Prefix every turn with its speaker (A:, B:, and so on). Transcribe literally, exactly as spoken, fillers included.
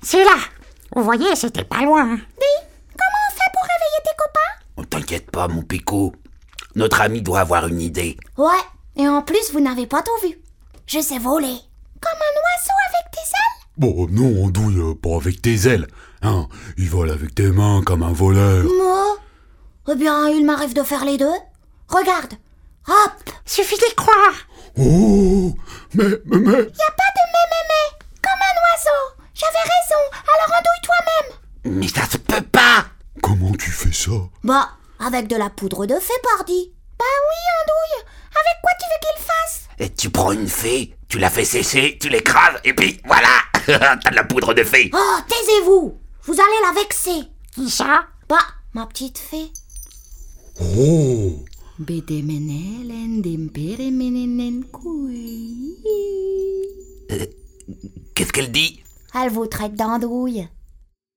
A: C'est là. Vous voyez, c'était pas loin.
B: Dis, comment on fait pour réveiller tes copains?
C: On t'inquiète pas, mon Pico. Notre ami doit avoir une idée.
B: Ouais, et en plus, vous n'avez pas tout vu. Je sais voler. Comme un oiseau avec tes ailes?
D: Bon, non, Andouille, euh, pas avec tes ailes. Hein, il vole avec tes mains comme un voleur.
B: Moi? Eh bien, il m'arrive de faire les deux. Regarde. Hop.
A: Suffit d'y croire.
D: Oh, mais, mais, mais...
B: Y a pas de mais, mais, mais. Comme un oiseau. J'avais raison, alors andouille toi-même.
C: Mais ça se peut pas.
D: Comment tu fais ça?
B: Bah, avec de la poudre de fée, pardi. Bah oui, andouille. Avec quoi tu veux qu'il fasse?
C: Et tu prends une fée, tu la fais sécher, tu l'écrases, et puis voilà. T'as de la poudre de fée.
B: Oh, taisez-vous. Vous allez la vexer.
A: Qui ça?
B: Bah, ma petite fée.
D: Oh.
C: Euh, Qu'est-ce qu'elle dit?
B: Elle vous traite d'andouille.